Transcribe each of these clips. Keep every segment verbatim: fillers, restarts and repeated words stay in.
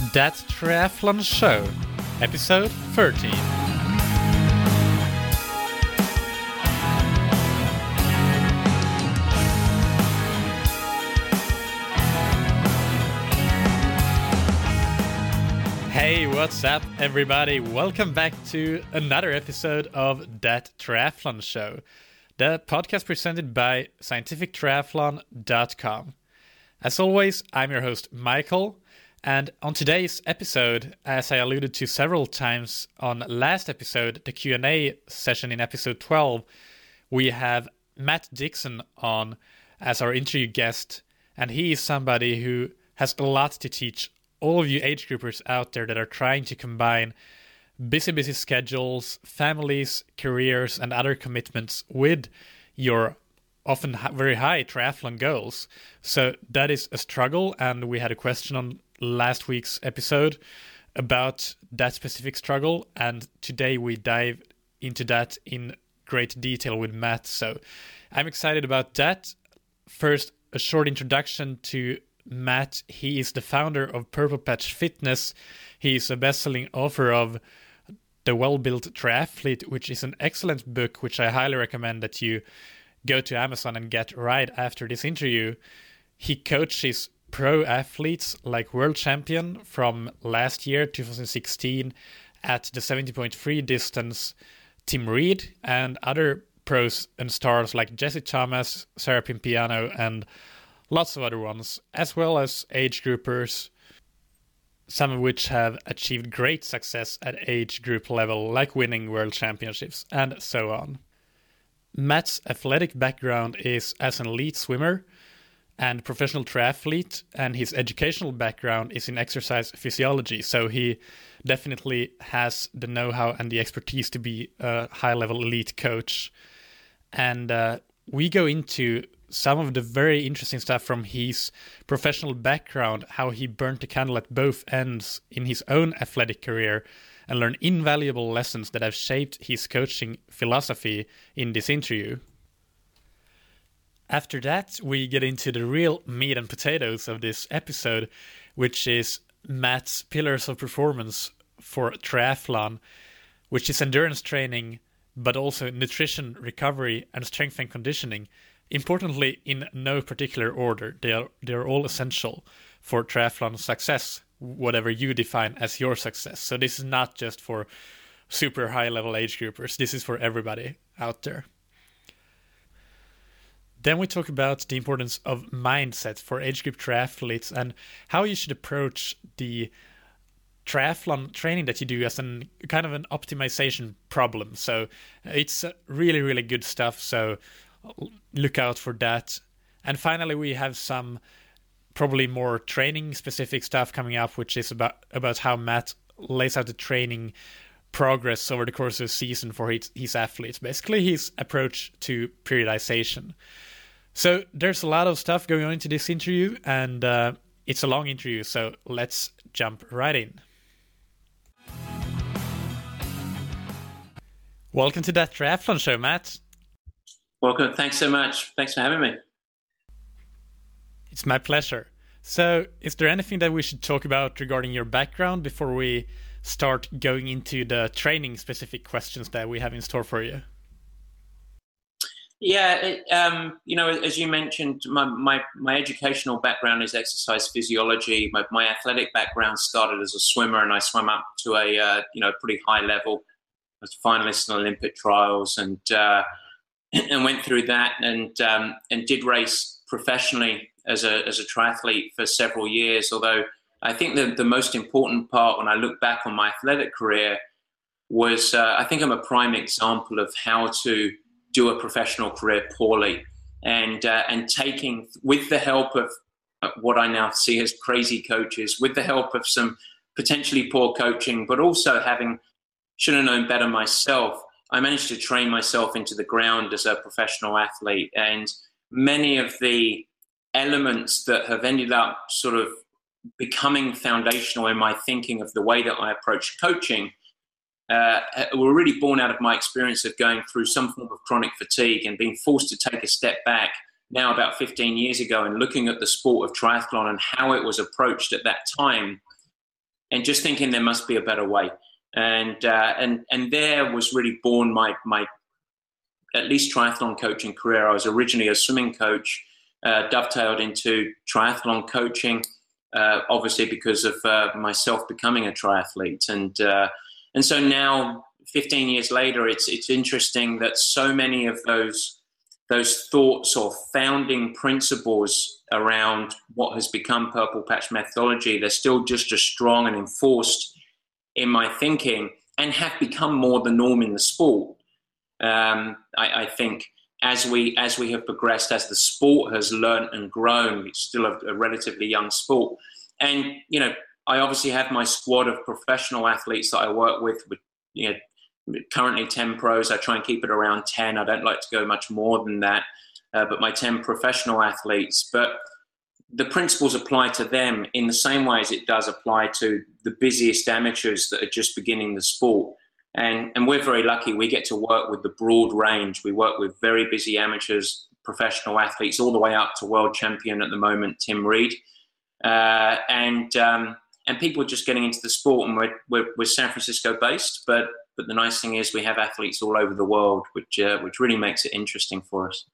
That Triathlon Show, episode thirteen. Hey, what's up, everybody? Welcome back to another episode of That Triathlon Show, the podcast presented by scientific triathlon dot com. As always, I'm your host, Michael, and on today's episode, as I alluded to several times on last episode, the Q and A session in episode twelve, we have Matt Dixon on as our interview guest, and he is somebody who has a lot to teach all of you age groupers out there that are trying to combine busy, busy schedules, families, careers, and other commitments with your often very high triathlon goals. So that is a struggle, and we had a question on last week's episode about that specific struggle, and today we dive into that in great detail with Matt. So I'm excited about that. First, a short introduction to Matt. He is the founder of Purple Patch Fitness. He is a best-selling author of The Well-Built Triathlete, which is an excellent book, which I highly recommend that you go to Amazon and get right after this interview. He coaches pro athletes like world champion from last year, twenty sixteen, at the seventy point three distance, Tim Reed, and other pros and stars like Jesse Thomas, Sarah Pimpiano, and lots of other ones, as well as age groupers, some of which have achieved great success at age group level, like winning world championships, and so on. Matt's athletic background is as an elite swimmer and professional triathlete, and his educational background is in exercise physiology, so he definitely has the know-how and the expertise to be a high-level elite coach. And uh, we go into some of the very interesting stuff from his professional background, how he burnt the candle at both ends in his own athletic career, and learn invaluable lessons that have shaped his coaching philosophy in this interview. After that, we get into the real meat and potatoes of this episode, which is Matt's pillars of performance for triathlon, which is endurance training, but also nutrition, recovery, and strength and conditioning. Importantly, in no particular order, they are, they are all essential for triathlon success, whatever you define as your success. So this is not just for super high-level age groupers. This is for everybody out there. Then we talk about the importance of mindset for age group triathletes and how you should approach the triathlon training that you do as an kind of an optimization problem. So it's really, really good stuff. So look out for that. And finally, we have some probably more training specific stuff coming up, which is about, about how Matt lays out the training progress over the course of the season for his, his athletes. Basically, his approach to periodization. So there's a lot of stuff going on into this interview, and uh, it's a long interview, so let's jump right in. Welcome to That Triathlon Show, Matt. Welcome. Thanks so much. Thanks for having me. It's my pleasure. So, is there anything that we should talk about regarding your background before we start going into the training-specific questions that we have in store for you? Yeah, it, um, you know, as you mentioned, my, my, my educational background is exercise physiology. My, my athletic background started as a swimmer, and I swam up to a uh, you know pretty high level. I was a finalist in Olympic trials, and uh, and went through that, and um, and did race professionally as a as a triathlete for several years. Although I think the the most important part when I look back on my athletic career was uh, I think I'm a prime example of how to do a professional career poorly, and uh, and taking, with the help of what I now see as crazy coaches, with the help of some potentially poor coaching, but also having should have known better myself, I managed to train myself into the ground as a professional athlete. And many of the elements that have ended up sort of becoming foundational in my thinking of the way that I approach coaching uh, were really born out of my experience of going through some form of chronic fatigue and being forced to take a step back now about fifteen years ago and looking at the sport of triathlon and how it was approached at that time. and just thinking there must be a better way. And uh, and and there was really born my my at least triathlon coaching career. I was originally a swimming coach, uh, dovetailed into triathlon coaching, uh, obviously because of uh, myself becoming a triathlete. And uh, and so now, fifteen years later, it's it's interesting that so many of those those thoughts or founding principles around what has become Purple Patch methodology, they're still just as strong and enforced in my thinking and have become more the norm in the sport. Um, I, I think as we as we have progressed, as the sport has learned and grown, it's still a, a relatively young sport. And, you know, I obviously have my squad of professional athletes that I work with, with, you know, currently ten pros. I try and keep it around ten. I don't like to go much more than that, uh, but my ten professional athletes. But the principles apply to them in the same way as it does apply to the busiest amateurs that are just beginning the sport. And, and we're very lucky. We get to work with the broad range. We work with very busy amateurs, professional athletes, all the way up to world champion at the moment, Tim Reed. Uh, and um, and people are just getting into the sport. And we're, we're, we're San Francisco based, but but the nice thing is we have athletes all over the world, which uh, which really makes it interesting for us.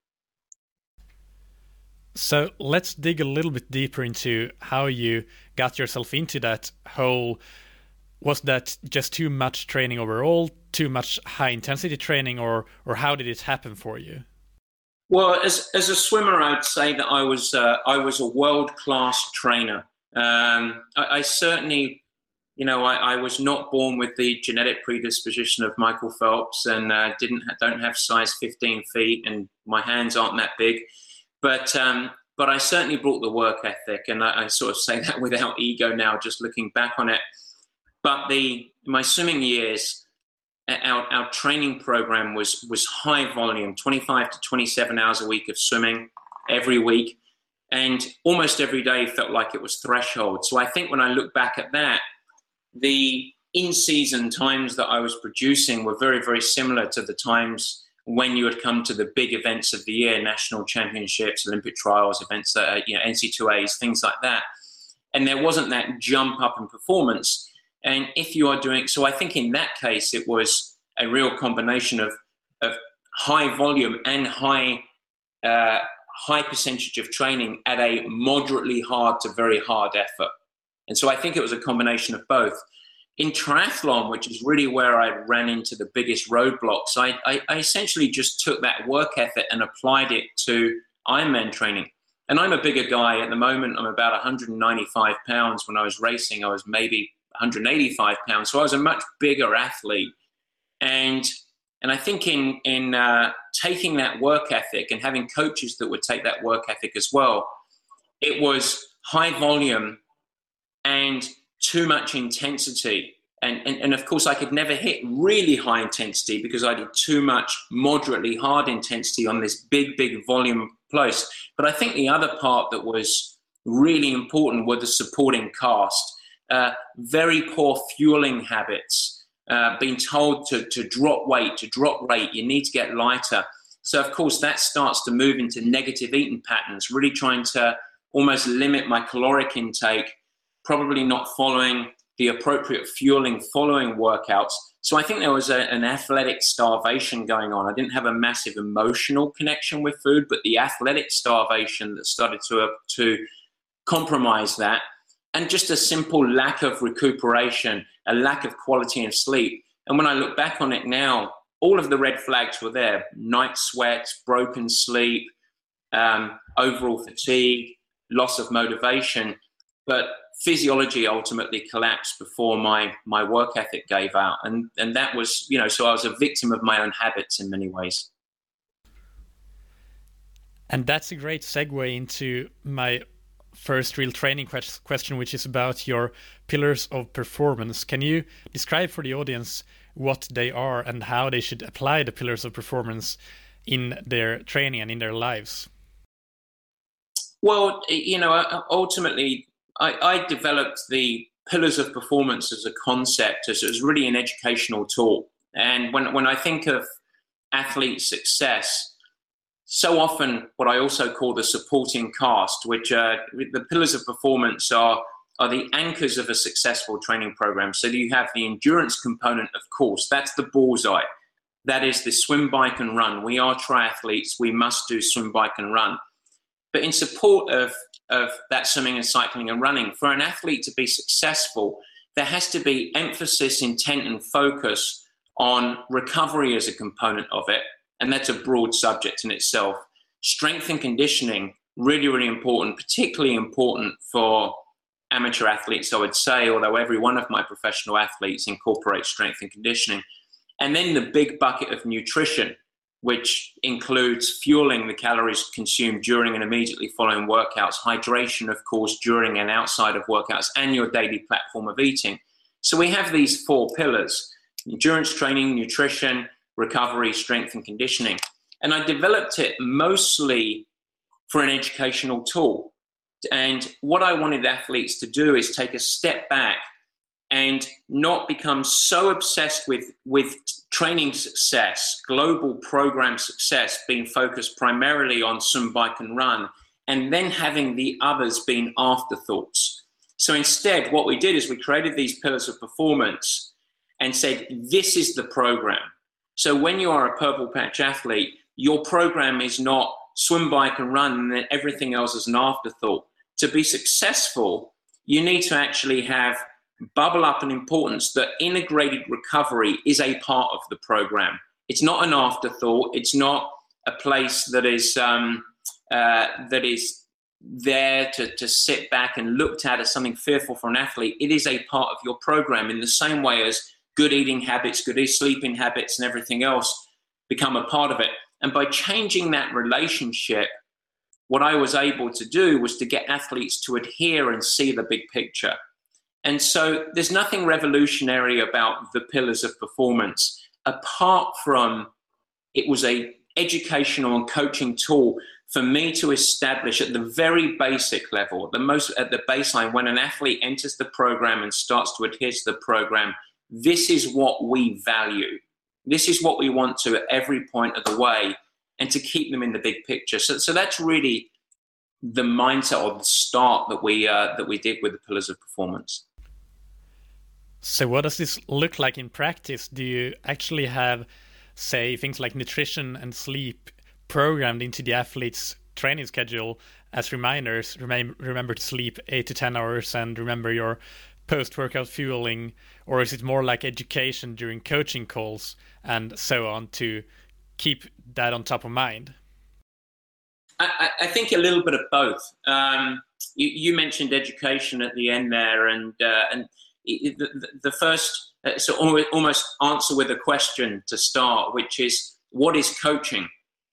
So let's dig a little bit deeper into how you got yourself into that whole. Was that just too much training overall, too much high intensity training, or or how did it happen for you? Well, as as a swimmer, I'd say that I was uh, I was a world class trainer. Um, I, I certainly, you know, I, I was not born with the genetic predisposition of Michael Phelps, and uh, didn't don't have size fifteen feet, and my hands aren't that big, but. Um, but I certainly brought the work ethic, and I, I sort of say that without ego now, just looking back on it. But the my swimming years, our, our training program was was high volume, twenty-five to twenty-seven hours a week of swimming every week. And almost every day felt like it was threshold. So I think when I look back at that, the in-season times that I was producing were very, very similar to the times when you would come to the big events of the year, national championships, Olympic trials, events, that are, you know, N C two As, things like that. And there wasn't that jump up in performance. And if you are doing, so I think in that case, it was a real combination of, of high volume and high, uh, high percentage of training at a moderately hard to very hard effort. And so I think it was a combination of both. In triathlon, which is really where I ran into the biggest roadblocks, I, I, I essentially just took that work ethic and applied it to Ironman training. And I'm a bigger guy at the moment. I'm about one hundred ninety-five pounds. When I was racing, I was maybe one hundred eighty-five pounds. So I was a much bigger athlete. And and I think in, in uh, taking that work ethic and having coaches that would take that work ethic as well, it was high volume and too much intensity. And, and, and of course, I could never hit really high intensity because I did too much moderately hard intensity on this big, big volume place. But I think the other part that was really important were the supporting cast. Uh, very poor fueling habits, uh, being told to, to drop weight, to drop rate, you need to get lighter. So, of course, that starts to move into negative eating patterns, really trying to almost limit my caloric intake, probably not following the appropriate fueling following workouts. So I think there was a, an athletic starvation going on. I didn't have a massive emotional connection with food, but the athletic starvation that started to, uh, to compromise that, and just a simple lack of recuperation, a lack of quality of sleep. And when I look back on it now, all of the red flags were there: night sweats, broken sleep, um, overall fatigue, loss of motivation. But physiology ultimately collapsed before my my work ethic gave out, and and that was, you know, so I was a victim of my own habits in many ways. And that's a great segue into my first real training question, which is about your pillars of performance. Can you describe for the audience what they are and how they should apply the pillars of performance in their training and in their lives? Well, you know, ultimately, I, I developed the pillars of performance as a concept, as it was really an educational tool. And when, when I think of athlete success, so often what I also call the supporting cast, which uh, the pillars of performance are are the anchors of a successful training program. So you have the endurance component, of course, that's the bullseye. That is the swim, bike, and run. We are triathletes. We must do swim, bike, and run. But in support of, of that swimming and cycling and running, for an athlete to be successful, there has to be emphasis, intent, and focus on recovery as a component of it. And that's a broad subject in itself. Strength and conditioning, really, really important, particularly important for amateur athletes, I would say, although every one of my professional athletes incorporates strength and conditioning. And then the big bucket of nutrition, which includes fueling the calories consumed during and immediately following workouts, hydration, of course, during and outside of workouts, and your daily platform of eating. So we have these four pillars: endurance training, nutrition, recovery, strength, and conditioning. And I developed it mostly for an educational tool. And what I wanted athletes to do is take a step back and not become so obsessed with, with training success, global program success, being focused primarily on swim, bike, and run, and then having the others being afterthoughts. So instead, what we did is we created these pillars of performance and said, this is the program. So when you are a purple patch athlete, your program is not swim, bike, and run, and then everything else is an afterthought. To be successful, you need to actually have bubble up and importance that integrated recovery is a part of the program. It's not an afterthought. It's not a place that is um, uh, that is there to, to sit back and looked at as something fearful for an athlete. It is a part of your program in the same way as good eating habits, good sleeping habits, and everything else become a part of it. And by changing that relationship, what I was able to do was to get athletes to adhere and see the big picture. And so there's nothing revolutionary about the pillars of performance, apart from it was a educational and coaching tool for me to establish at the very basic level, the most at the baseline, when an athlete enters the program and starts to adhere to the program, this is what we value. This is what we want to at every point of the way, and to keep them in the big picture. So, so that's really the mindset or the start that we uh, that we did with the pillars of performance. So what does this look like in practice? Do you actually have, say, things like nutrition and sleep programmed into the athlete's training schedule as reminders? Remember, remember to sleep eight to ten hours and remember your post-workout fueling, or is it more like education during coaching calls and so on to keep that on top of mind? I, I think a little bit of both. Um, you, you mentioned education at the end there, and uh, and the, the, the first uh, so almost answer with a question to start, which is, what is coaching,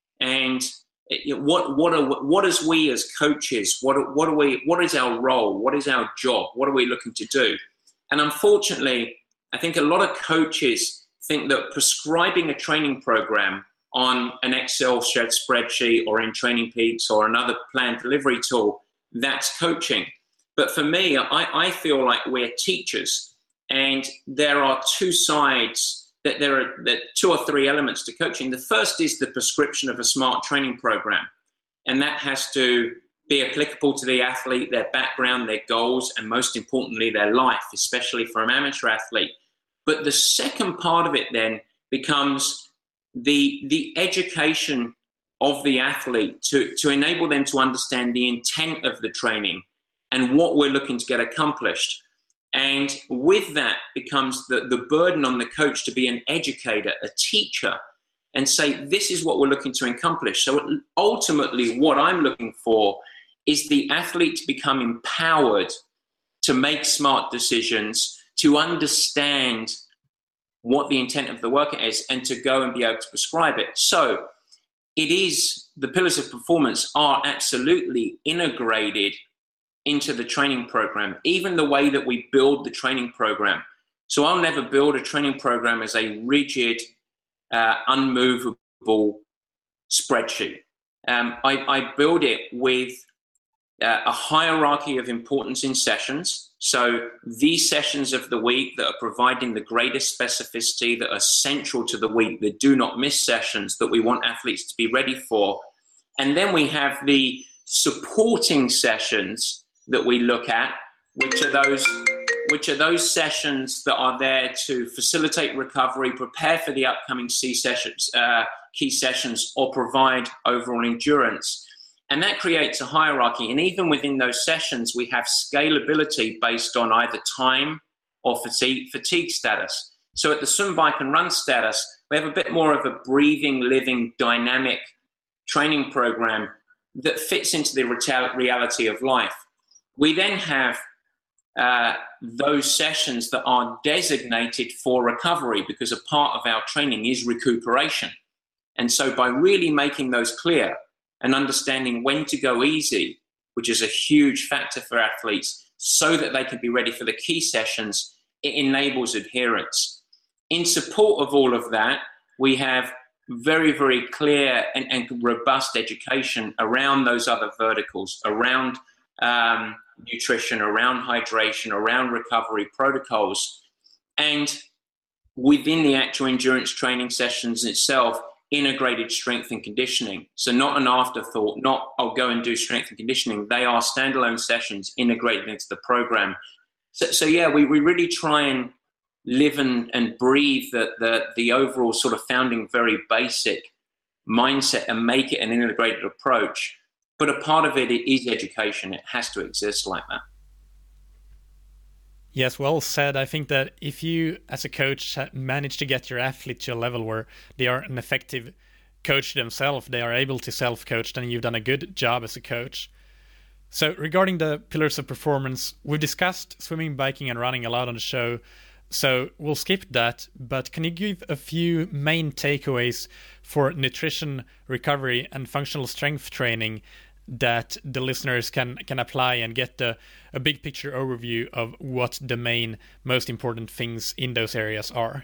and what what are what as we as coaches, what what are we what is our role, what is our job, what are we looking to do? And unfortunately, I think a lot of coaches think that prescribing a training program on an Excel shared spreadsheet or in Training Peaks or another planned delivery tool, that's coaching. But for me, I, I feel like we're teachers, and there are two sides, that there are that two or three elements to coaching. The first is the prescription of a smart training program, and that has to be applicable to the athlete, their background, their goals, and most importantly, their life, especially for an amateur athlete. But the second part of it then becomes the the education of the athlete to, to enable them to understand the intent of the training and what we're looking to get accomplished. And with that becomes the, the burden on the coach to be an educator, a teacher, and say, this is what we're looking to accomplish. So ultimately, what I'm looking for is the athlete to become empowered to make smart decisions, to understand what the intent of the workout is, and to go and be able to prescribe it. So it is, the pillars of performance are absolutely integrated into the training program, even the way that we build the training program. So I'll never build a training program as a rigid, uh, unmovable spreadsheet. Um, I, I build it with uh, a hierarchy of importance in sessions. So these sessions of the week that are providing the greatest specificity, that are central to the week, that do not miss sessions, that we want athletes to be ready for. And then we have the supporting sessions that we look at, which are those which are those sessions that are there to facilitate recovery, prepare for the upcoming key sessions, uh, key sessions, or provide overall endurance. And that creates a hierarchy. And even within those sessions, we have scalability based on either time or fatigue, fatigue status. So at the swim, bike, and run status, we have a bit more of a breathing, living, dynamic training program that fits into the reality of life. We then have uh, those sessions that are designated for recovery, because a part of our training is recuperation. And so by really making those clear and understanding when to go easy, which is a huge factor for athletes, so that they can be ready for the key sessions, it enables adherence. In support of all of that, we have very, very clear and, and robust education around those other verticals, around um, nutrition, around hydration, around recovery protocols, and within the actual endurance training sessions itself, integrated strength and conditioning. So not an afterthought, not, I'll go and do strength and conditioning. They are standalone sessions integrated into the program. So, so yeah, we, we really try and live and, and breathe the, the, the overall sort of founding very basic mindset and make it an integrated approach. But a part of it is education. It has to exist like that. Yes, well said. I think that if you, as a coach, manage to get your athlete to a level where they are an effective coach themselves, they are able to self-coach, then you've done a good job as a coach. So regarding the pillars of performance, we've discussed swimming, biking, and running a lot on the show, so we'll skip that. But can you give a few main takeaways for nutrition, recovery, and functional strength training that the listeners can can apply and get the, a big picture overview of what the main most important things in those areas are?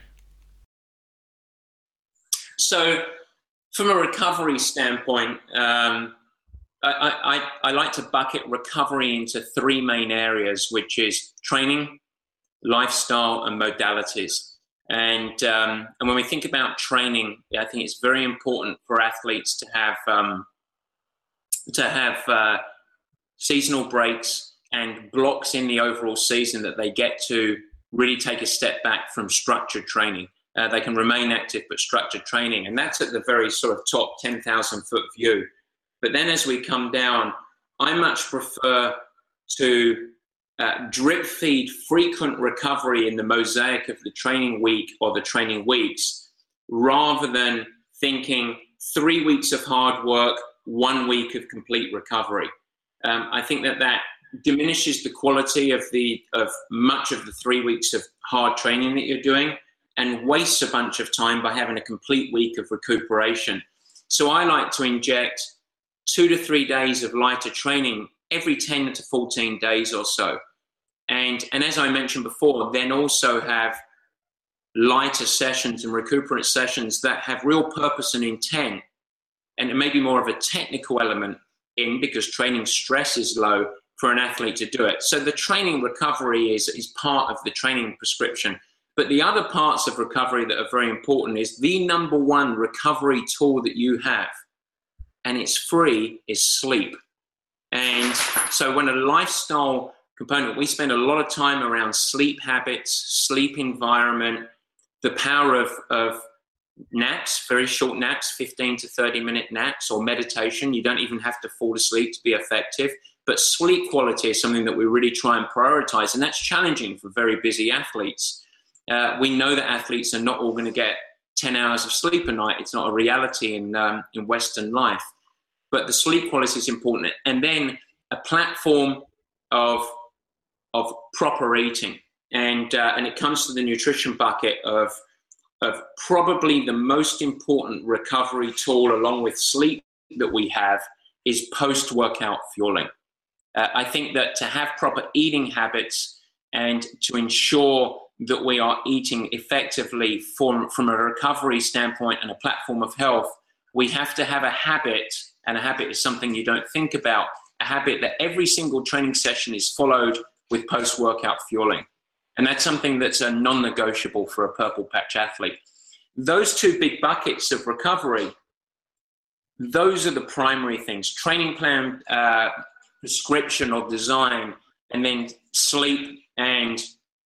So from a recovery standpoint, um, I, I, I like to bucket recovery into three main areas, which is training, lifestyle, and modalities. And um, and when we think about training, I think it's very important for athletes to have um, to have uh, seasonal breaks and blocks in the overall season that they get to really take a step back from structured training. Uh, they can remain active, but structured training. And that's at the very sort of top ten thousand foot view. But then as we come down, I much prefer to uh, drip feed frequent recovery in the mosaic of the training week or the training weeks, rather than thinking three weeks of hard work, one week of complete recovery. Um, I think that that diminishes the quality of the of much of the three weeks of hard training that you're doing, and wastes a bunch of time by having a complete week of recuperation. So I like to inject two to three days of lighter training every ten to fourteen days or so. And, and as I mentioned before, then also have lighter sessions and recuperant sessions that have real purpose and intent, and it may be more of a technical element in, because training stress is low for an athlete to do it. So the training recovery is, is part of the training prescription. But the other parts of recovery that are very important is the number one recovery tool that you have, and it's free, is sleep. And so when a lifestyle component, we spend a lot of time around sleep habits, sleep environment, the power of, of naps, very short naps, fifteen to thirty minute naps, or meditation. You don't even have to fall asleep to be effective. But sleep quality is something that we really try and prioritize, and that's challenging for very busy athletes. Uh, we know that athletes are not all going to get ten hours of sleep a night. It's not a reality in um, in Western life. But the sleep quality is important. And then a platform of, of proper eating. And, uh, and it comes to the nutrition bucket of, of probably the most important recovery tool, along with sleep, that we have, is post-workout fueling. Uh, I think that to have proper eating habits and to ensure that we are eating effectively from, from a recovery standpoint and a platform of health, we have to have a habit, and a habit is something you don't think about, a habit that every single training session is followed with post-workout fueling. And that's something that's a non-negotiable for a purple patch athlete. Those two big buckets of recovery, those are the primary things: training plan, uh, prescription or design, and then sleep, and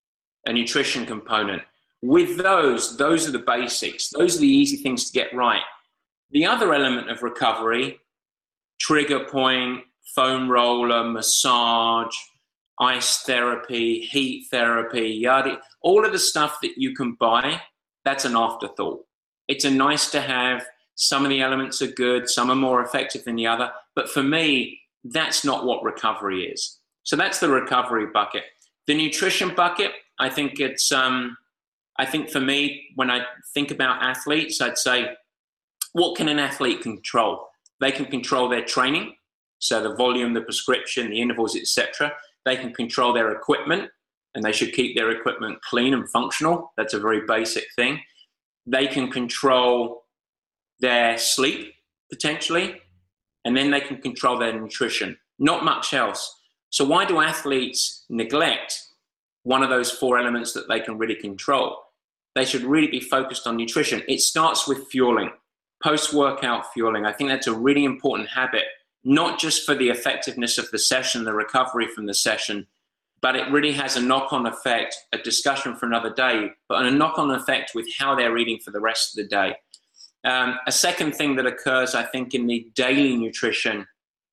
a nutrition component. With those, those are the basics. Those are the easy things to get right. The other element of recovery, trigger point, foam roller, massage, ice therapy, heat therapy, yada, all of the stuff that you can buy, that's an afterthought. It's a nice to have. Some of the elements are good, some are more effective than the other. But for me, that's not what recovery is. So that's the recovery bucket. The nutrition bucket, I think it's, um, I think for me, when I think about athletes, I'd say, what can an athlete control? They can control their training, so the volume, the prescription, the intervals, et cetera. They can control their equipment, and they should keep their equipment clean and functional. That's a very basic thing. They can control their sleep, potentially, and then they can control their nutrition. Not much else. So why do athletes neglect one of those four elements that they can really control? They should really be focused on nutrition. It starts with fueling, post-workout fueling. I think that's a really important habit, not just for the effectiveness of the session, the recovery from the session, but it really has a knock-on effect, a discussion for another day, but a knock-on effect with how they're eating for the rest of the day. Um, a second thing that occurs, I think, in the daily nutrition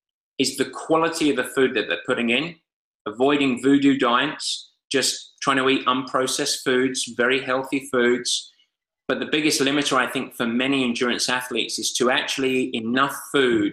is the quality of the food that they're putting in, avoiding voodoo diets, just trying to eat unprocessed foods, very healthy foods. But the biggest limiter, I think, for many endurance athletes is to actually eat enough food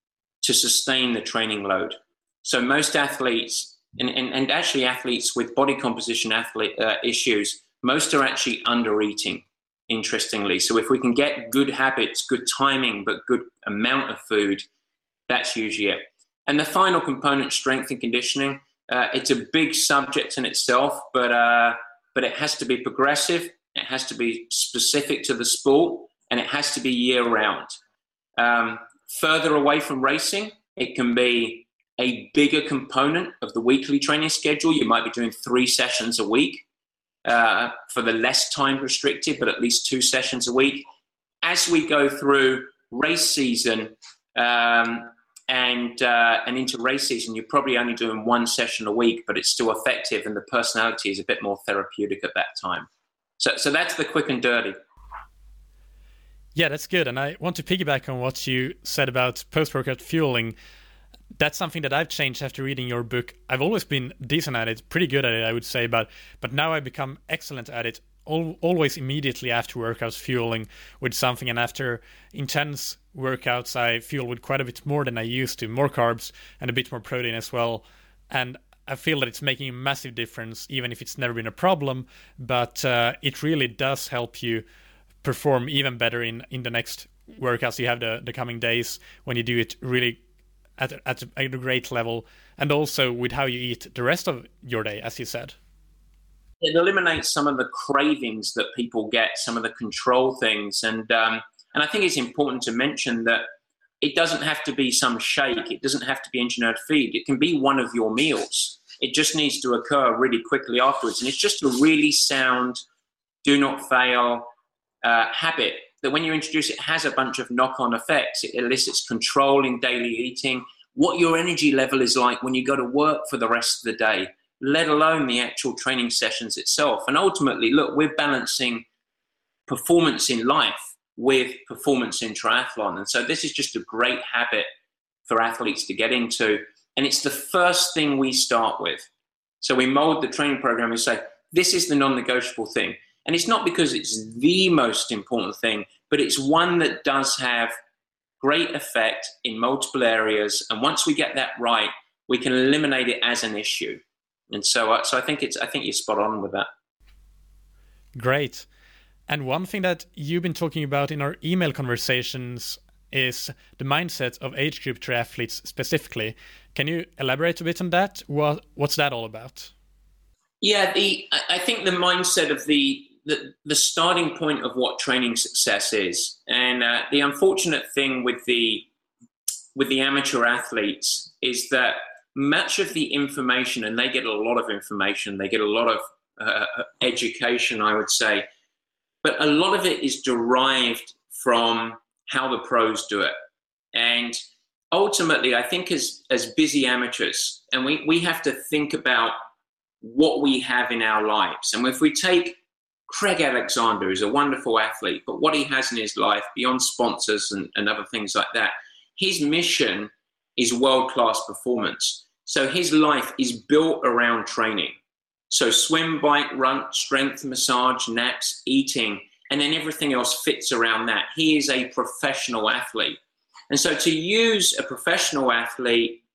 to sustain the training load. So most athletes, and, and, and actually athletes with body composition athlete, uh, issues, most are actually under eating, interestingly. So if we can get good habits, good timing, but good amount of food, that's usually it. And the final component, strength and conditioning, uh, it's a big subject in itself, but uh, but it has to be progressive, it has to be specific to the sport, and it has to be year-round. Um, further away from racing, it can be a bigger component of the weekly training schedule. You might be doing three sessions a week uh, for the less time restricted, but at least two sessions a week. As we go through race season, um, and uh, and into race season, you're probably only doing one session a week, but it's still effective, and the personality is a bit more therapeutic at that time. So, so that's the quick and dirty. Yeah, that's good. And I want to piggyback on what you said about post-workout fueling. That's something that I've changed after reading your book. I've always been decent at it, pretty good at it, I would say, but but now I've become excellent at it, al- always immediately after workouts, fueling with something. And after intense workouts, I fuel with quite a bit more than I used to, more carbs and a bit more protein as well. And I feel that it's making a massive difference, even if it's never been a problem, but uh, it really does help you perform even better in, in the next workouts you have the, the coming days when you do it really at, at, a, at a great level, and also with how you eat the rest of your day, as you said. It eliminates some of the cravings that people get, some of the control things, and um, and I think it's important to mention that it doesn't have to be some shake. It doesn't have to be engineered feed. It can be one of your meals. It just needs to occur really quickly afterwards. And it's just a really sound, do not fail uh, habit that when you introduce it has a bunch of knock-on effects. It elicits control in daily eating, what your energy level is like when you go to work for the rest of the day, let alone the actual training sessions itself. And ultimately, look, we're balancing performance in life with performance in triathlon. And so this is just a great habit for athletes to get into. And it's the first thing we start with. So we mold the training program and say, this is the non-negotiable thing. And it's not because it's the most important thing, but it's one that does have great effect in multiple areas. And once we get that right, we can eliminate it as an issue. And so, uh, so I think it's, I think you're spot on with that. Great. And one thing that you've been talking about in our email conversations is the mindset of age group triathletes specifically. Can you elaborate a bit on that? What, what's that all about? Yeah, the I think the mindset of the the, the starting point of what training success is, and uh, the unfortunate thing with the with the amateur athletes is that much of the information, and they get a lot of information, they get a lot of uh, education, I would say. But a lot of it is derived from how the pros do it. And ultimately, I think as, as busy amateurs, and we, we have to think about what we have in our lives. And if we take Craig Alexander, who's a wonderful athlete, but what he has in his life beyond sponsors and, and other things like that, his mission is world-class performance. So his life is built around training. So swim, bike, run, strength, massage, naps, eating, and then everything else fits around that. He is a professional athlete. And so to use a professional athlete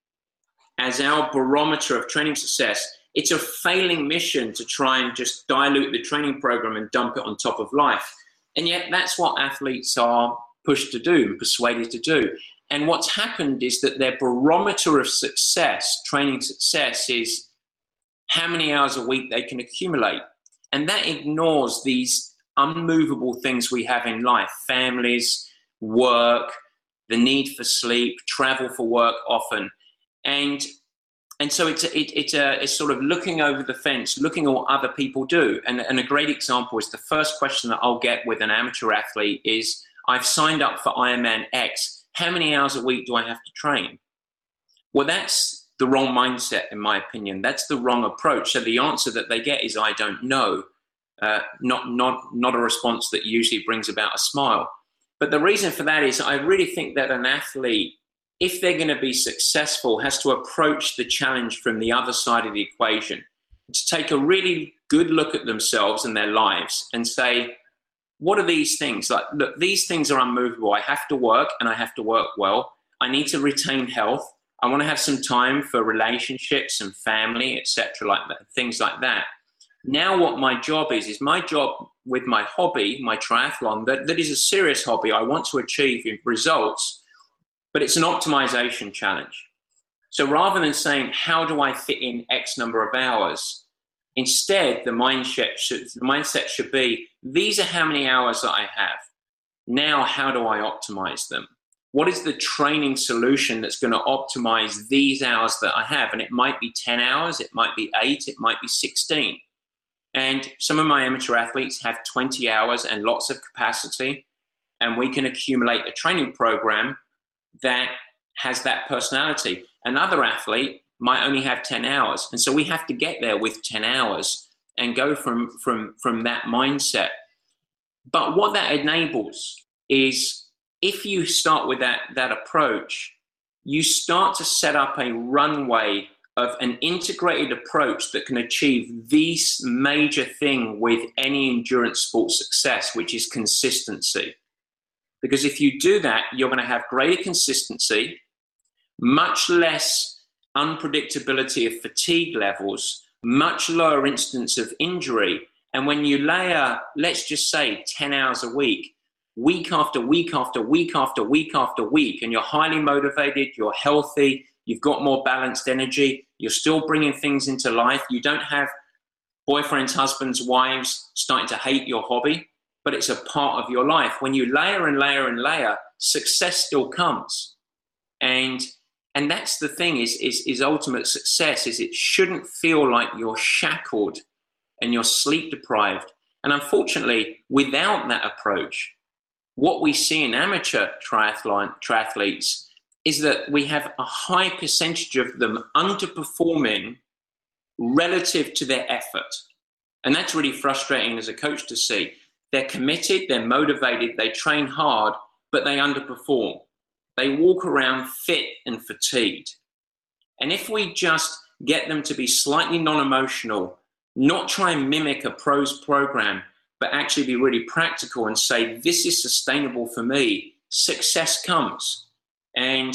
as our barometer of training success, it's a failing mission to try and just dilute the training program and dump it on top of life. And yet that's what athletes are pushed to do and persuaded to do. And what's happened is that their barometer of success, training success, is how many hours a week they can accumulate. And that ignores these unmovable things we have in life: families, work, the need for sleep, travel for work often. And and so it's a, it, it's a it's sort of looking over the fence, looking at what other people do. And, and a great example is the first question that I'll get with an amateur athlete is, I've signed up for Ironman X. How many hours a week do I have to train? Well, that's the wrong mindset, in my opinion. That's the wrong approach. So the answer that they get is, I don't know. Uh, not, not, not a response that usually brings about a smile. But the reason for that is I really think that an athlete, if they're going to be successful, has to approach the challenge from the other side of the equation, to take a really good look at themselves and their lives and say, what are these things? Like, look, these things are unmovable. I have to work, and I have to work well. I need to retain health. I want to have some time for relationships and family, et cetera, like that, things like that. Now what my job is, is my job with my hobby, my triathlon, that, that is a serious hobby. I want to achieve results, but it's an optimization challenge. So rather than saying, how do I fit in X number of hours? Instead, the mindset should, the mindset should be, these are how many hours that I have. Now, how do I optimize them? What is the training solution that's going to optimize these hours that I have? And it might be ten hours, it might be eight, it might be sixteen. And some of my amateur athletes have twenty hours and lots of capacity, and we can accumulate a training program that has that personality. Another athlete might only have ten hours. And so we have to get there with ten hours and go from, from, from that mindset. But what that enables is, if you start with that, that approach, you start to set up a runway of an integrated approach that can achieve this major thing with any endurance sport success, which is consistency. Because if you do that, you're going to have greater consistency, much less unpredictability of fatigue levels, much lower incidence of injury. And when you layer, let's just say ten hours a week, week after week after week after week after week, and you're highly motivated, you're healthy, you've got more balanced energy, you're still bringing things into life, you don't have boyfriends, husbands, wives starting to hate your hobby, but it's a part of your life. When you layer and layer and layer, success still comes. And and that's the thing, is, is, is ultimate success, is it shouldn't feel like you're shackled and you're sleep deprived. And unfortunately, without that approach, what we see in amateur triathlon triathletes is that we have a high percentage of them underperforming relative to their effort. And that's really frustrating as a coach to see. They're committed, they're motivated, they train hard, but they underperform. They walk around fit and fatigued. And if we just get them to be slightly non-emotional, not try and mimic a pro's program, but actually be really practical and say, this is sustainable for me, success comes. And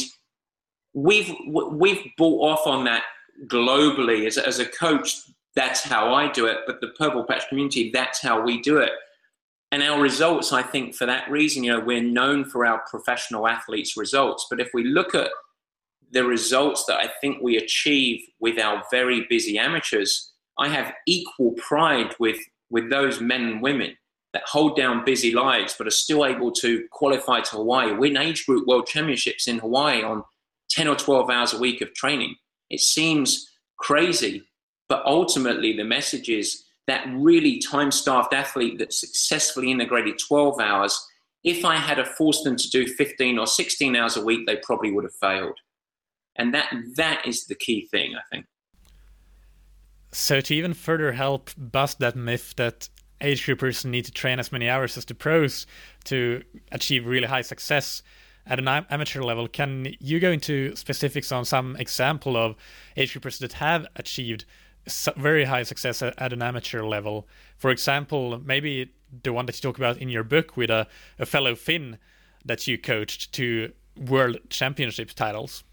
we've we've bought off on that globally. As, as a coach, that's how I do it. But the Purple Patch community, that's how we do it. And our results, I think, for that reason, you know, we're known for our professional athletes' results. But if we look at the results that I think we achieve with our very busy amateurs, I have equal pride with, with those men and women that hold down busy lives but are still able to qualify to Hawaii, win age group world championships in Hawaii on ten or twelve hours a week of training. It seems crazy, but ultimately the message is that really time-starved athlete that successfully integrated twelve hours, if I had to force them to do fifteen or sixteen hours a week, they probably would have failed. And that that is the key thing, I think. So to even further help bust that myth that age groupers need to train as many hours as the pros to achieve really high success at an amateur level, can you go into specifics on some example of age groupers that have achieved very high success at an amateur level? For example, maybe the one that you talk about in your book with a, a fellow Finn that you coached to world championship titles.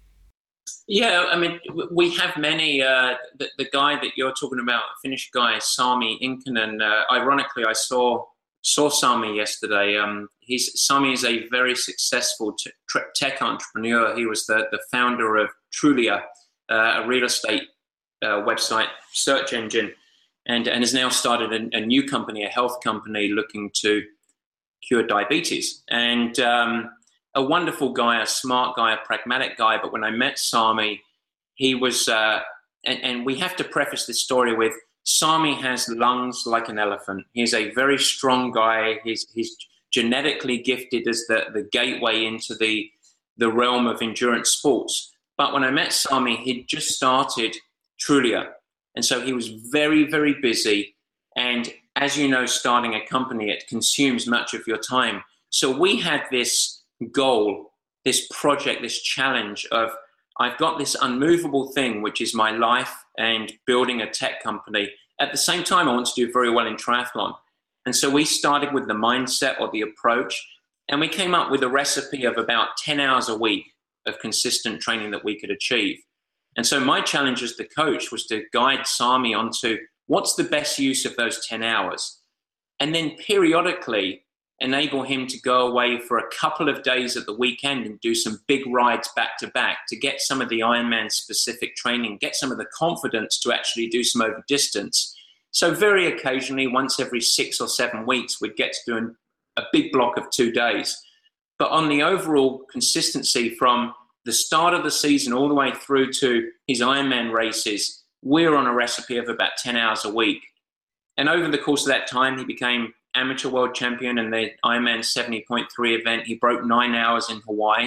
Yeah, I mean, we have many. Uh, the, the guy that you're talking about, Finnish guy, Sami Inkinen, uh, ironically, I saw saw Sami yesterday. Um, he's Sami is a very successful t- tech entrepreneur. He was the, the founder of Trulia, uh, a real estate uh, website search engine, and, and has now started a, a new company, a health company, looking to cure diabetes. And um, a wonderful guy, a smart guy, a pragmatic guy. But when I met Sami, he was, uh, and, and we have to preface this story with, Sami has lungs like an elephant. He's a very strong guy. He's he's genetically gifted as the, the gateway into the, the realm of endurance sports. But when I met Sami, he'd just started Trulia. And so he was very, very busy. And as you know, starting a company, it consumes much of your time. So we had this goal, this project, this challenge of, I've got this unmovable thing, which is my life and building a tech company. At the same time, I want to do very well in triathlon. And so we started with the mindset or the approach, and we came up with a recipe of about ten hours a week of consistent training that we could achieve. And so my challenge as the coach was to guide Sami onto what's the best use of those ten hours, and then periodically enable him to go away for a couple of days at the weekend and do some big rides back to back to get some of the Ironman specific training, get some of the confidence to actually do some over distance. So very occasionally, once every six or seven weeks, we'd get to do a big block of two days. But on the overall consistency from the start of the season all the way through to his Ironman races, we're on a recipe of about ten hours a week. And over the course of that time, he became amateur world champion in the Ironman seventy point three event. He broke nine hours in Hawaii,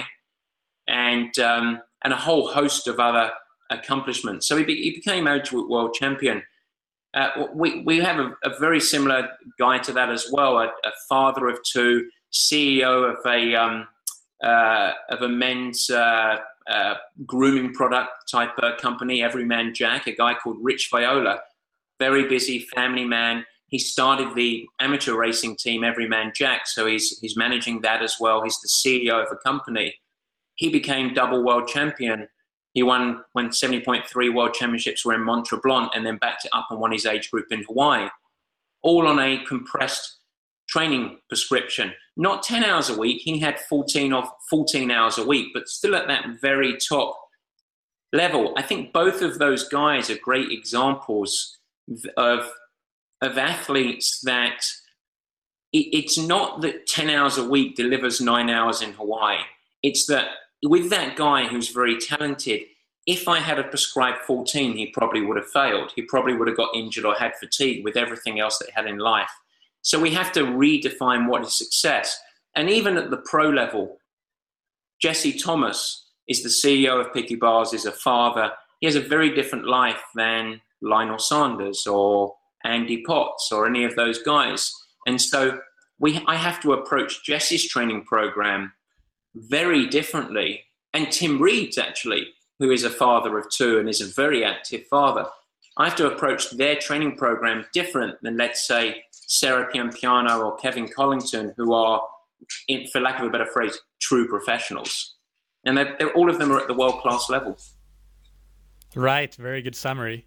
and um, and a whole host of other accomplishments. So he, be, he became amateur world champion. Uh, we we have a, a very similar guy to that as well. A, a father of two, C E O of a um, uh, of a men's uh, uh, grooming product type uh, company, Everyman Jack. A guy called Rich Viola, very busy family man. He started the amateur racing team, Everyman Jack, so he's he's managing that as well. He's the C E O of a company. He became double world champion. He won when seventy point three world championships were in Mont Tremblant, and then backed it up and won his age group in Hawaii, all on a compressed training prescription. Not ten hours a week. He had fourteen or fourteen hours a week, but still at that very top level. I think both of those guys are great examples of of athletes that it, it's not that ten hours a week delivers nine hours in Hawaii. It's that with that guy who's very talented, if I had a prescribed fourteen, he probably would have failed. He probably would have got injured or had fatigue with everything else that he had in life. So we have to redefine what is success. And even at the pro level, Jesse Thomas is the C E O of Picky Bars, is a father. He has a very different life than Lionel Sanders or Andy Potts or any of those guys. And so we, I have to approach Jesse's training program very differently. And Tim Reed's actually, who is a father of two and is a very active father, I have to approach their training program different than, let's say, Sarah Piampiano or Kevin Collington, who are, in, for lack of a better phrase, true professionals. And they're, they're, all of them are at the world-class level. Right, very good summary.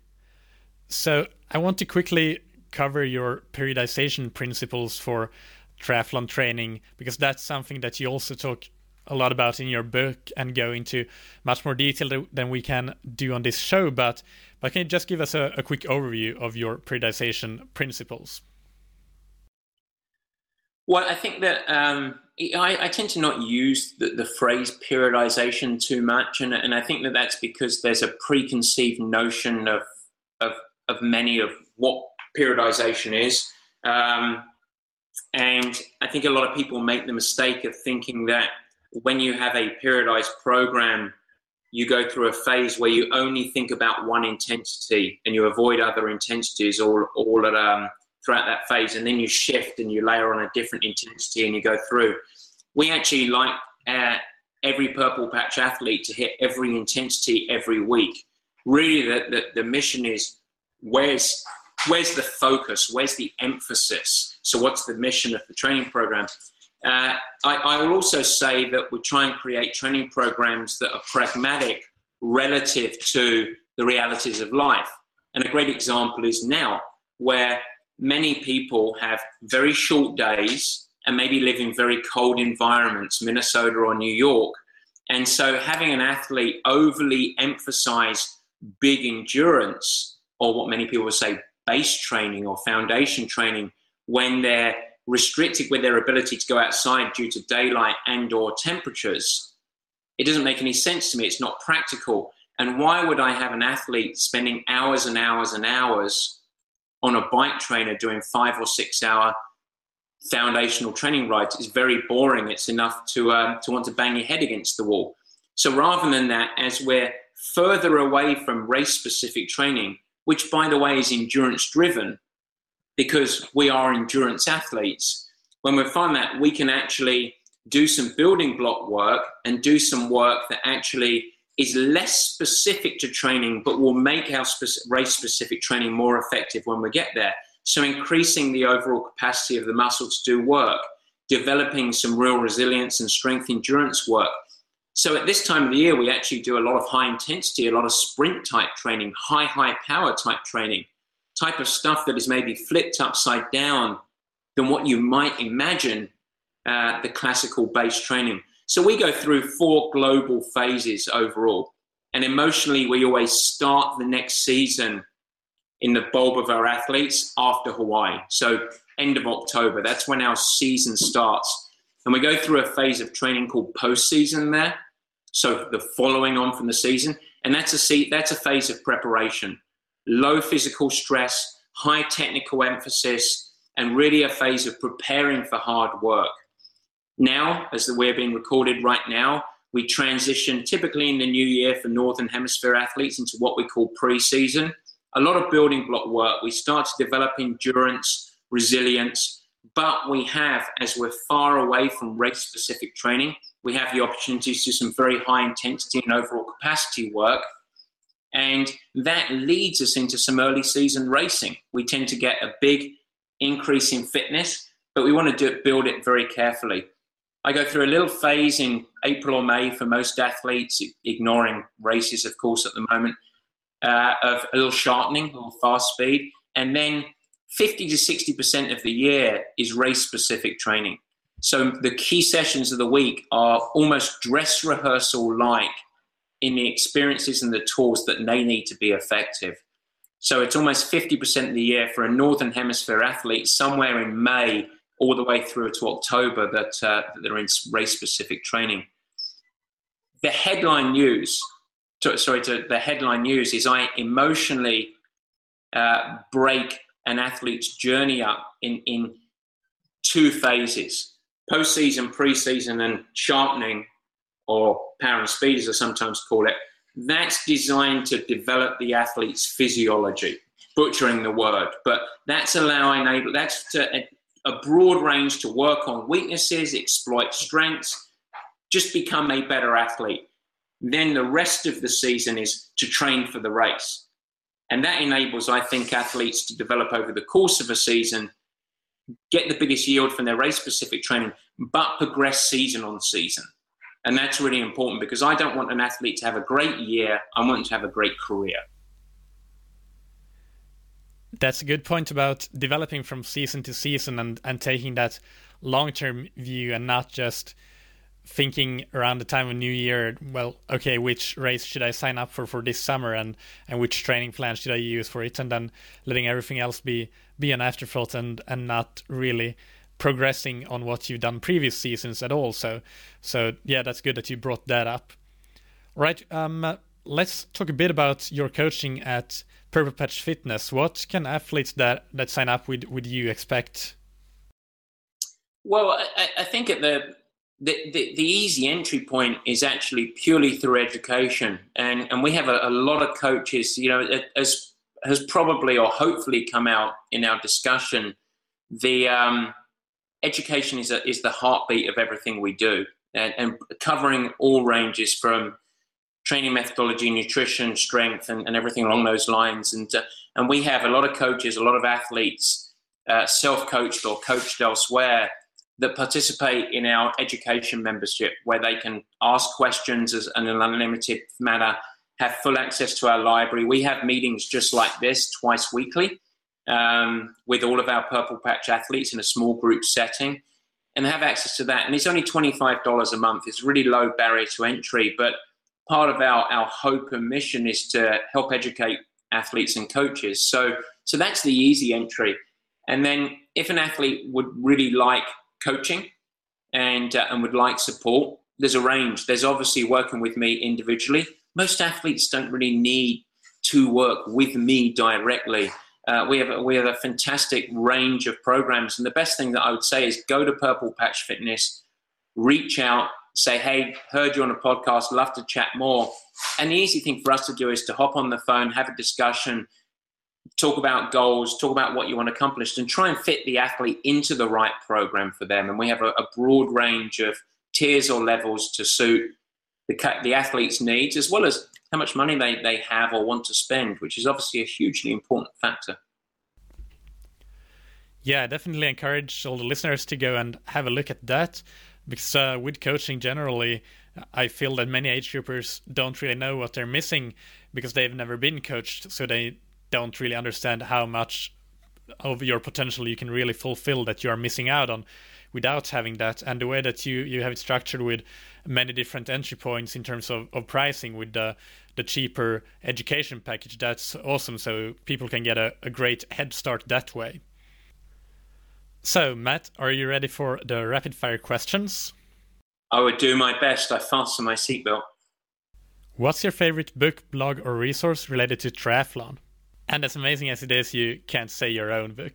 So I want to quickly cover your periodization principles for triathlon training, because that's something that you also talk a lot about in your book and go into much more detail than we can do on this show. But, but can you just give us a, a quick overview of your periodization principles? Well, I think that um, I, I tend to not use the, the phrase periodization too much. And, and I think that that's because there's a preconceived notion of, of of many of what periodization is. Um, and I think a lot of people make the mistake of thinking that when you have a periodized program, you go through a phase where you only think about one intensity and you avoid other intensities all, all at, um, throughout that phase. And then you shift and you layer on a different intensity and you go through. We actually like uh, every purple patch athlete to hit every intensity every week. Really, the, the, the mission is where's, where's the focus? Where's the emphasis? So what's the mission of the training program? Uh, I, I will also say that we try and create training programs that are pragmatic relative to the realities of life. And a great example is now, where many people have very short days and maybe live in very cold environments, Minnesota or New York. And so having an athlete overly emphasize big endurance, or what many people would say base training or foundation training, when they're restricted with their ability to go outside due to daylight and or temperatures, it doesn't make any sense to me. It's not practical. And why would I have an athlete spending hours and hours and hours on a bike trainer doing five or six hour foundational training rides? It's very boring. It's enough to um, to want to bang your head against the wall. So rather than that, as we're further away from race specific training, which by the way is endurance driven, because we are endurance athletes, when we find that we can actually do some building block work and do some work that actually is less specific to training, but will make our spe- race-specific training more effective when we get there. So increasing the overall capacity of the muscle to do work, developing some real resilience and strength endurance work. So at this time of the year, we actually do a lot of high intensity, a lot of sprint type training, high, high power type training, type of stuff that is maybe flipped upside down than what you might imagine uh, the classical base training. So we go through four global phases overall. And emotionally, we always start the next season in the bulb of our athletes after Hawaii. So end of October, that's when our season starts. And we go through a phase of training called postseason there. So the following on from the season. And that's a, se- that's a phase of preparation. Low physical stress, high technical emphasis, and really a phase of preparing for hard work. Now, as we're being recorded right now, we transition typically in the new year for Northern Hemisphere athletes into what we call pre-season. A lot of building block work. We start to develop endurance, resilience, but we have, as we're far away from race-specific training, we have the opportunity to do some very high intensity and overall capacity work. And that leads us into some early season racing. We tend to get a big increase in fitness, but we want to do it, build it very carefully. I go through a little phase in April or May for most athletes, ignoring races, of course, at the moment, uh, of a little sharpening, a little fast speed. And then fifty to sixty percent of the year is race-specific training. So the key sessions of the week are almost dress rehearsal-like in the experiences and the tools that they need to be effective. So it's almost fifty percent of the year for a Northern Hemisphere athlete, somewhere in May all the way through to October, that, uh, that they're in race-specific training. The headline news, to, sorry, to, the headline news is I emotionally uh, break an athlete's journey up in, in two phases: post-season, pre-season, and sharpening, or power and speed as I sometimes call it. That's designed to develop the athlete's physiology, butchering the word, but that's allowing able that's to, a, a broad range to work on weaknesses, exploit strengths, just become a better athlete. Then the rest of the season is to train for the race. And that enables, I think, athletes to develop over the course of a season, get the biggest yield from their race-specific training, but progress season on season. And that's really important, because I don't want an athlete to have a great year. I want them to have a great career. That's a good point about developing from season to season and, and taking that long-term view and not just thinking around the time of New Year, well, okay, which race should I sign up for for this summer, and, and which training plan should I use for it, and then letting everything else be, be an afterthought and, and not really progressing on what you've done previous seasons at all. So, so yeah, that's good that you brought that up. Right, um, let's talk a bit about your coaching at Purple Patch Fitness. What can athletes that, that sign up with, with you expect? Well, I, I think at the the, the, the easy entry point is actually purely through education. And, and we have a, a lot of coaches, you know, as has probably or hopefully come out in our discussion, the um, education is, a, is the heartbeat of everything we do, and, and covering all ranges from training methodology, nutrition, strength, and, and everything along those lines. And, uh, and we have a lot of coaches, a lot of athletes, uh, self-coached or coached elsewhere, that participate in our education membership, where they can ask questions as in an unlimited manner, have full access to our library. We have meetings just like this twice weekly um, with all of our Purple Patch athletes in a small group setting, and have access to that. And it's only twenty-five dollars a month. It's a really low barrier to entry, but part of our, our hope and mission is to help educate athletes and coaches. So, so that's the easy entry. And then if an athlete would really like coaching and uh, and would like support, there's a range. There's obviously working with me individually. Most athletes don't really need to work with me directly. Uh, we have a, we have a fantastic range of programs, and the best thing that I would say is go to Purple Patch Fitness, reach out, say, hey, heard you on a podcast, love to chat more. And the easy thing for us to do is to hop on the phone, have a discussion, talk about goals, talk about what you want accomplished, and try and fit the athlete into the right program for them. And we have a, a broad range of tiers or levels to suit the, the athlete's needs, as well as how much money they, they have or want to spend, which is obviously a hugely important factor. Yeah, I definitely encourage all the listeners to go and have a look at that, because uh, with coaching generally, I feel that many age groupers don't really know what they're missing because they've never been coached, so they don't really understand how much of your potential you can really fulfill that you are missing out on without having that. And the way that you, you have it structured with many different entry points in terms of, of pricing with the, the cheaper education package, that's awesome. So people can get a, a great head start that way. So, Matt, are you ready for the rapid fire questions? I would do my best. I fasten my seatbelt. What's your favorite book, blog, or resource related to triathlon? And as amazing as it is, you can't say your own book.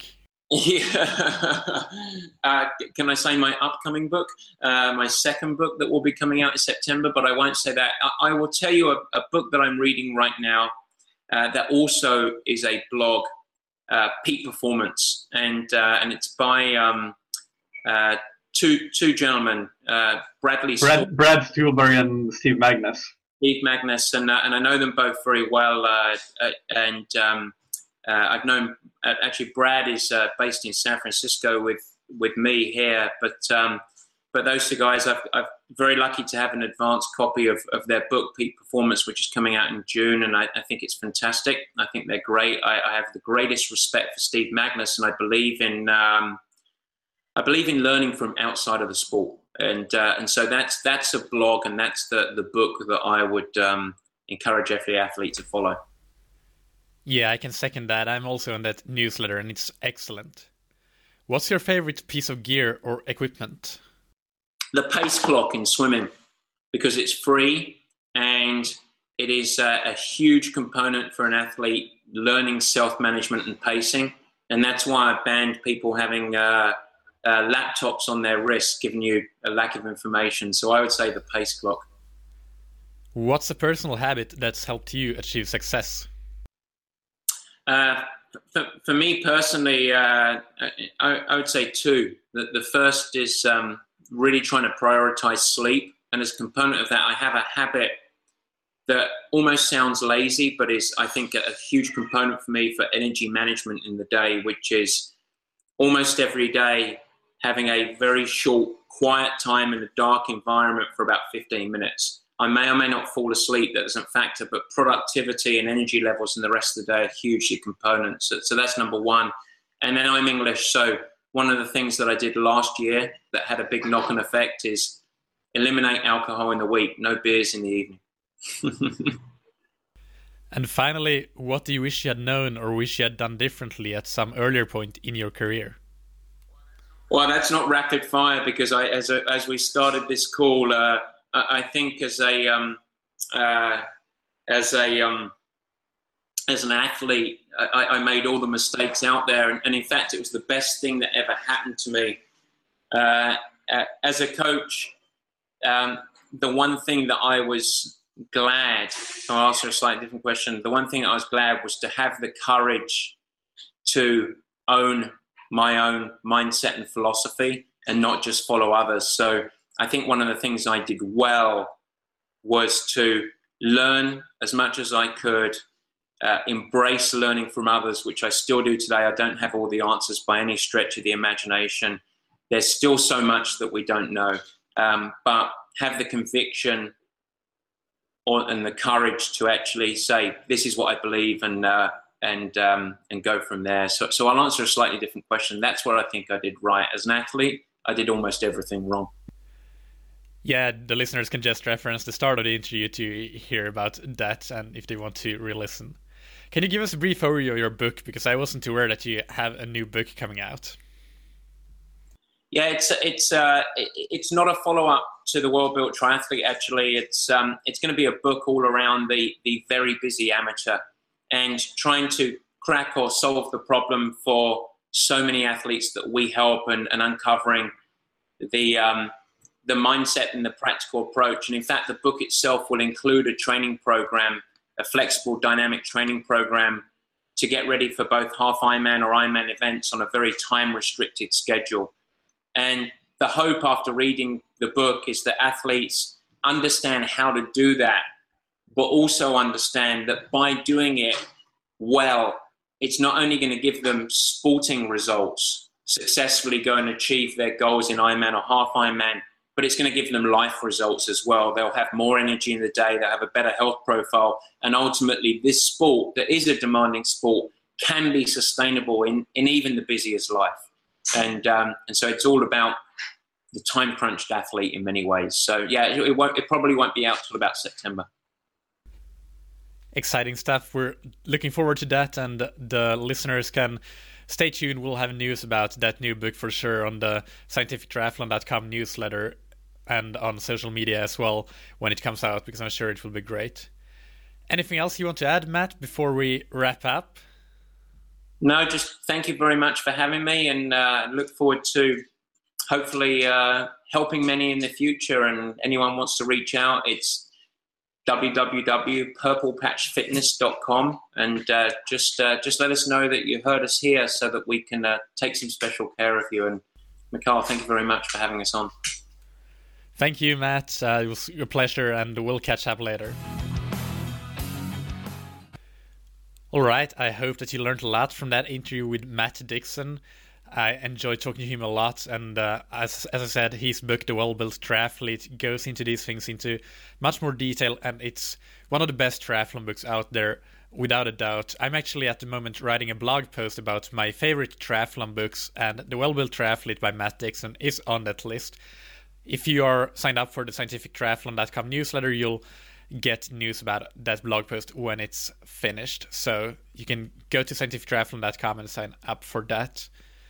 Yeah. uh, can I say my upcoming book? Uh, my second book that will be coming out in September, but I won't say that. I, I will tell you a, a book that I'm reading right now uh, that also is a blog, uh, Peak Performance, and uh, and it's by um, uh, two two gentlemen, uh, Bradley Brad, Brad Stuhlberg and Steve Magnus. Steve Magnus, and uh, and I know them both very well, uh, uh, and um, uh, I've known uh, actually Brad is uh, based in San Francisco with with me here, but um, but those two guys, I've, I'm very lucky to have an advanced copy of, of their book Peak Performance, which is coming out in June, and I, I think it's fantastic. I think they're great. I, I have the greatest respect for Steve Magnus, and I believe in um, I believe in learning from outside of the sport. And uh, and so that's that's a blog, and that's the, the book that I would um, encourage every athlete to follow. Yeah, I can second that. I'm also on that newsletter, and it's excellent. What's your favorite piece of gear or equipment? The pace clock in swimming, because it's free and it is a, a huge component for an athlete learning self-management and pacing. And that's why I banned people having uh, Uh, laptops on their wrists, giving you a lack of information. So I would say the pace clock. What's a personal habit that's helped you achieve success? Uh, for, for me personally, uh, I, I would say two. The, the first is um, really trying to prioritize sleep. And as a component of that, I have a habit that almost sounds lazy, but is, I think, a, a huge component for me for energy management in the day, which is almost every day having a very short, quiet time in a dark environment for about fifteen minutes. I may or may not fall asleep, that doesn't factor, but productivity and energy levels in the rest of the day are hugely components. So, so that's number one. And then I'm English, so one of the things that I did last year that had a big knock-on effect is eliminate alcohol in the week, no beers in the evening. And finally, what do you wish you had known or wish you had done differently at some earlier point in your career? Well, that's not rapid fire, because I, as a, as we started this call, uh, I, I think as a um, uh, as a um, as an athlete, I, I made all the mistakes out there, and, and in fact, it was the best thing that ever happened to me. Uh, as a coach, um, the one thing that I was glad, I'll answer a slightly different question. The one thing that I was glad was to have the courage to own my own mindset and philosophy and not just follow others. So I think one of the things I did well was to learn as much as I could, uh, embrace learning from others, which I still do today. I don't have all the answers by any stretch of the imagination. There's still so much that we don't know, um, but have the conviction or, and the courage to actually say, this is what I believe, and uh, and um, and go from there. So, so I'll answer a slightly different question. That's what I think I did right. As an athlete, I did almost everything wrong. Yeah, the listeners can just reference the start of the interview to hear about that, and if they want to re-listen. Can you give us a brief overview of your book? Because I wasn't aware that you have a new book coming out. Yeah, it's it's uh, it's not a follow-up to the World Built Triathlete. Actually, it's um, it's going to be a book all around the the very busy amateur, and trying to crack or solve the problem for so many athletes that we help, and, and uncovering the um, the mindset and the practical approach. And in fact, the book itself will include a training program, a flexible dynamic training program to get ready for both half Ironman or Ironman events on a very time-restricted schedule. And the hope after reading the book is that athletes understand how to do that, but also understand that by doing it well, it's not only going to give them sporting results, successfully go and achieve their goals in Ironman or half Ironman, but it's going to give them life results as well. They'll have more energy in the day, they'll have a better health profile, and ultimately this sport, that is a demanding sport, can be sustainable in, in even the busiest life. And um, and so it's all about the time-crunched athlete in many ways. So yeah, it, it, won't, it probably won't be out till about September. Exciting stuff. We're looking forward to that, and the listeners can stay tuned. We'll have news about that new book for sure on the scientific triathlon dot com newsletter and on social media as well when it comes out, because I'm sure it will be great. Anything else you want to add, Matt, before we wrap up? No, just thank you very much for having me, and uh, look forward to hopefully uh, helping many in the future. And anyone wants to reach out, it's w w w dot purple patch fitness dot com, and uh, just uh, just let us know that you heard us here so that we can uh, take some special care of you. And Mikhail, thank you very much for having us on. Thank you, Matt. Uh, it was a pleasure, and we'll catch up later. All right, I hope that you learned a lot from that interview with Matt Dixon. I enjoyed talking to him a lot, and uh, as as I said, his book, The Well-Built Triathlete, goes into these things into much more detail, and it's one of the best triathlon books out there, without a doubt. I'm actually at the moment writing a blog post about my favorite triathlon books, and The Well-Built Triathlete by Matt Dixon is on that list. If you are signed up for the scientific triathlon dot com newsletter, you'll get news about that blog post when it's finished. So you can go to scientific triathlon dot com and sign up for that.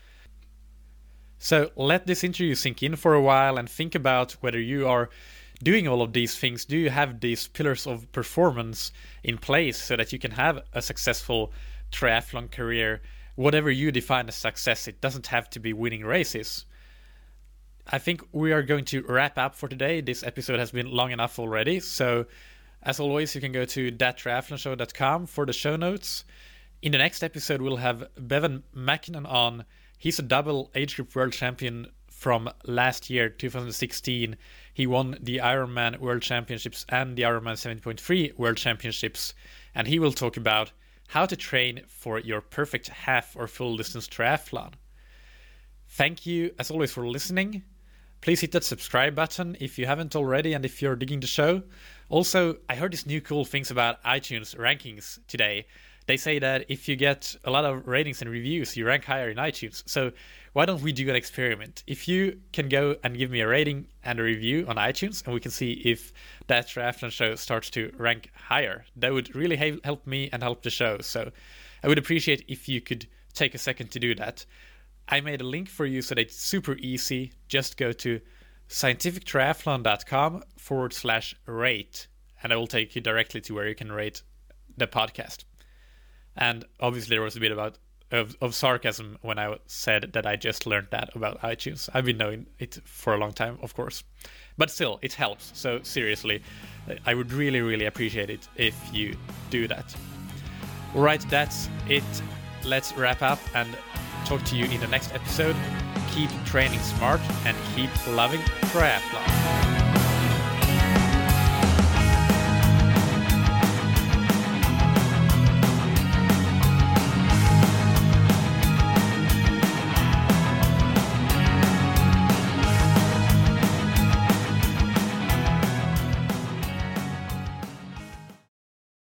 So let this interview sink in for a while and think about whether you are doing all of these things. Do you have these pillars of performance in place so that you can have a successful triathlon career? Whatever you define as success, it doesn't have to be winning races. I think we are going to wrap up for today. This episode has been long enough already. So as always, you can go to that triathlon show dot com for the show notes. In the next episode, we'll have Bevan Mackinnon on. He's a double age group world champion from last year, two thousand sixteen. He won the Ironman World Championships and the Ironman seventy point three World Championships. And he will talk about how to train for your perfect half or full distance triathlon. Thank you, as always, for listening. Please hit that subscribe button if you haven't already and if you're digging the show. Also, I heard these new cool things about iTunes rankings today. They say that if you get a lot of ratings and reviews, you rank higher in iTunes. So why don't we do an experiment? If you can go and give me a rating and a review on iTunes, and we can see if that triathlon show starts to rank higher, that would really help me and help the show. So I would appreciate if you could take a second to do that. I made a link for you so that it's super easy. Just go to scientific triathlon dot com forward slash rate, and I will take you directly to where you can rate the podcast. And obviously there was a bit about of, of sarcasm when I said that I just learned that about iTunes. I've been knowing it for a long time, of course. But still, it helps. So seriously, I would really, really appreciate it if you do that. All right, that's it. Let's wrap up and talk to you in the next episode. Keep training smart and keep loving triathlon.